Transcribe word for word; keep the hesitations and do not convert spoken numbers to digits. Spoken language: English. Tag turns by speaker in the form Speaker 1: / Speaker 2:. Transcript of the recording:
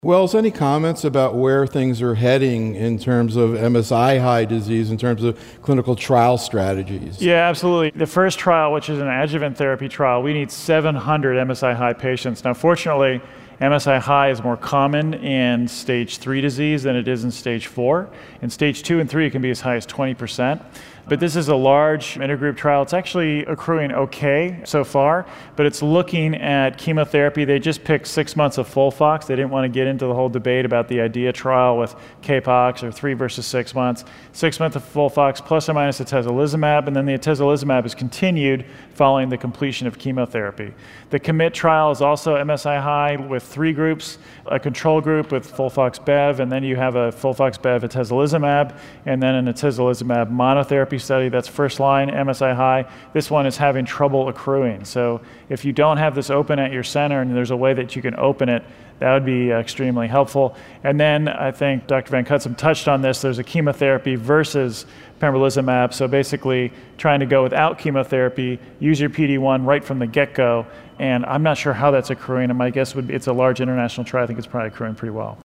Speaker 1: Wells, any comments about where things are heading in terms of M S I high disease, in terms of clinical trial strategies?
Speaker 2: Yeah, absolutely. The first trial, which is an adjuvant therapy trial, we need seven hundred M S I high patients. Now, fortunately, M S I high is more common in stage three disease than it is in stage four. In stage two and three, it can be as high as twenty percent. But this is a large intergroup trial. It's actually accruing okay so far, but it's looking at chemotherapy. They just picked six months of FOLFOX. They didn't want to get into the whole debate about the IDEA trial with C A P O X or three versus six months. Six months of FOLFOX plus or minus atezolizumab, and then the atezolizumab is continued following the completion of chemotherapy. The COMMIT trial is also M S I high with three groups, a control group with FOLFOX-Bev, and then you have a FOLFOX-Bev atezolizumab, and then an atezolizumab monotherapy study. That's first line M S I high. This one is having trouble accruing. So if you don't have this open at your center and there's a way that you can open it, that would be extremely helpful. And then I think Doctor Van Cutsem touched on this. There's a chemotherapy versus pembrolizumab. So basically trying to go without chemotherapy, use your P D one right from the get-go. And I'm not sure how that's accruing. And my guess would be it's a large international trial. I think it's probably accruing pretty well.